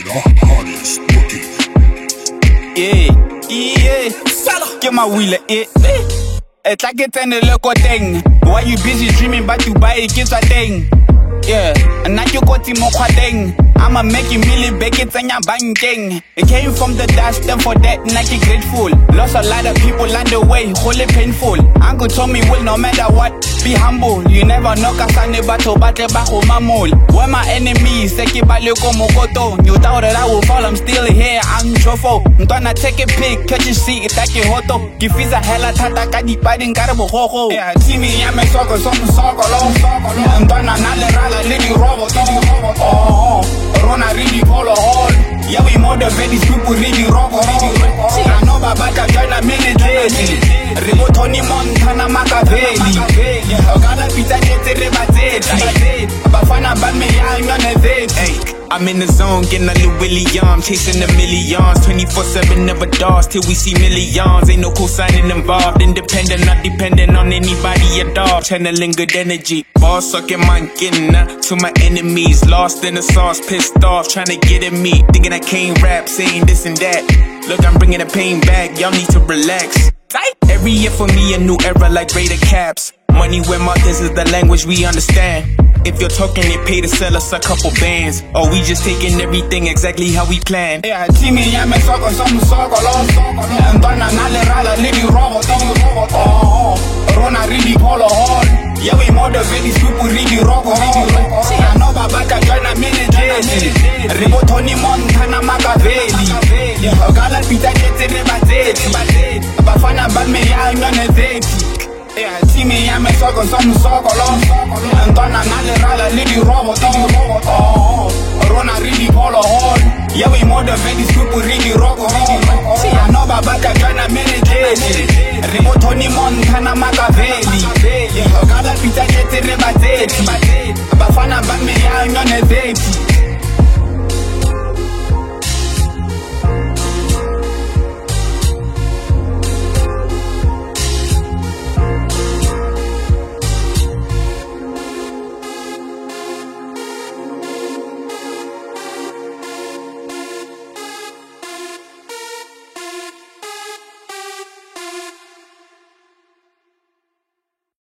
hardest looking. Yeah. Get my wheeler, it's like it's in the local thing. Why you busy dreaming but you buy it, kids a thing. Yeah, and now you got more thing. I'ma make you million buckets and your banking. It came from the dust, and for that, Nike grateful. Lost a lot of people on the way, wholly painful. Uncle told me, well, no matter what, be humble. You never knock us on the battle, but the back home, mamul. Where my enemies, take it by Luko Mokoto. You thought that I would fall, I'm still here, I'm Trofo. I'm gonna take a pic, catch a seat, take a hoto. Give us a hella tata, kadi padin karabo hoho. Yeah, see me, I'm a soccer, some soccer, long soccer. I'm gonna nalerala, little robot, Rona really polo hall. Yeah, we motivate these people really rock. I know Babaka Jana military. Ribo Tony Montana Machiavelli. Yeah, gotta be that get Bafana Bame, I'm on a date. I'm in the zone, getting a little William, chasing the millions, 24/7 never dogs till we see millions. Ain't no co-signing involved, independent, not dependent on anybody at all. Channeling good energy, ball sucking man, getting up to my enemies. Lost in the sauce, pissed off, trying to get at me, thinking I can't rap, saying this and that. Look, I'm bringing the pain back, y'all need to relax. Every year for me a new era like Raider Caps. Money where my this is the language we understand. If you're talking, they pay to sell us a couple bands. Or we just taking everything exactly how we planned. Yeah, Timmy, I'm a soccer, some soccer, long soccer. I'm gonna nalerala, little robot, Rona really polo hall. Yeah, we motivate these people really rock. I know Babaka Jana military. Ribo Tony Montana Machiavelli. Yeah, gotta be that get Bafana Bame, I'm on a date. Yeah, Timmy, I'm a soccer, some soccer, long soccer. I'm gonna nalerala, little robot, Rona really polo hall. Yeah, we motivate these people really rock. I know Babaka Jana military.